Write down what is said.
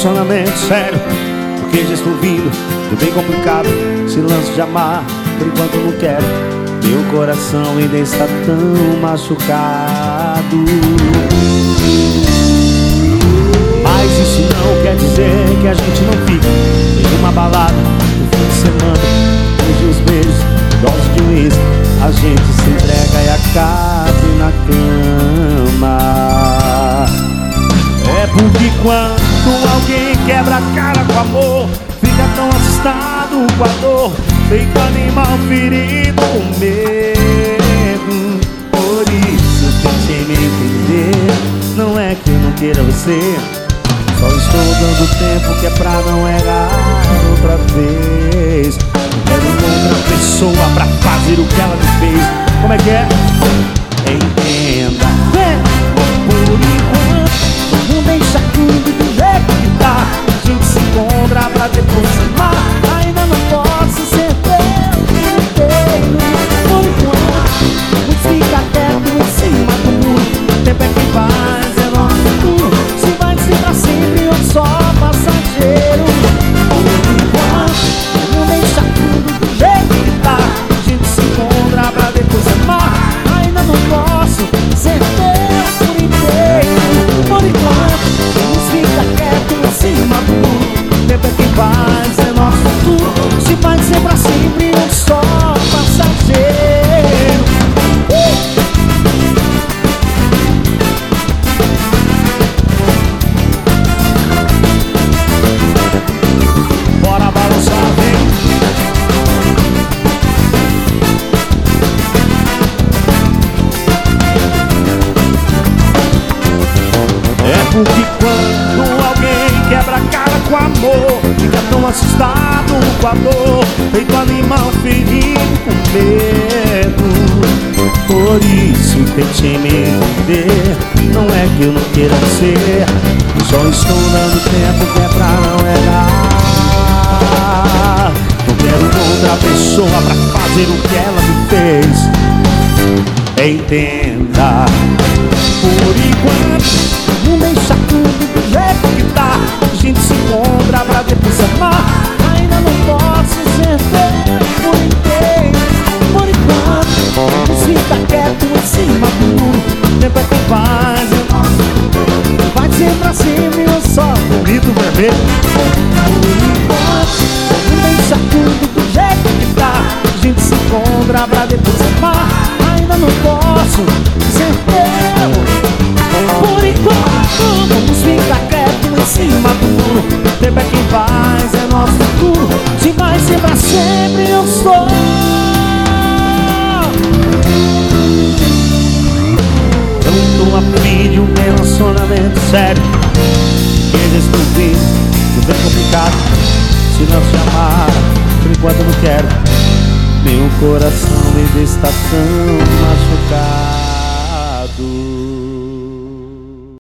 relacionamento sério, porque já estou vindo do bem complicado. Se lance de amar, por enquanto eu não quero. Meu coração ainda está tão machucado. Mas isso não quer dizer que a gente não fica em uma balada no fim de semana. Hoje os beijos, dose de uísque, a gente se entrega e acaba na cama. É porque quando alguém quebra a cara com amor, fica tão assustado com a dor, feito animal ferido com medo. Por isso tentei me entender. Não é que eu não queira você, só estou dando tempo que é pra não errar outra vez. Quero outra pessoa pra fazer o que ela me fez. Como é que é? Entenda. Por enquanto, não deixa tudo do jeito que tá. A gente se encontra pra depois amar. Ainda não posso ser teu inteiro. Por enquanto, não fica quieto em cima do muro. O tempo é que faz, é nosso futuro. Se vai ser pra sempre ou só passageiro. Por enquanto, não deixa tudo do jeito que tá. A gente se encontra pra depois amar. Ainda não posso ser teu por inteiro. Por enquanto, não fica quieto em cima do muro. O tempo é que faz, é nosso futuro. Se vai ser pra sempre ou só passageiro. Porque quando alguém quebra a cara com amor, fica tão assustado com a dor, feito animal ferido com medo. Por isso tentei me entender. Não é que eu não queira ser, só estou dando tempo que é pra não errar. Não quero outra pessoa pra fazer o que ela me fez. Entenda. Por enquanto, não deixa tudo do jeito que tá. A gente se encontra pra depois amar. Ainda não posso ser teu por inteiro. Por enquanto, não fica quieto em cima do muro. O tempo é que faz, vai ser pra sempre ou só bonito vermelho. Por enquanto, não deixa tudo do jeito que tá. A gente se encontra pra depois amar. Ainda não posso ser teu. Por enquanto, vamos ficar quieto em cima do muro. O tempo é quem faz, é nosso futuro. Se vai ser pra sempre, eu sou. Eu tô a fim de um relacionamento sério, que já estou vindo, tudo é complicado. Se não se amar, por enquanto eu não quero. Meu coração ainda está tão machucado.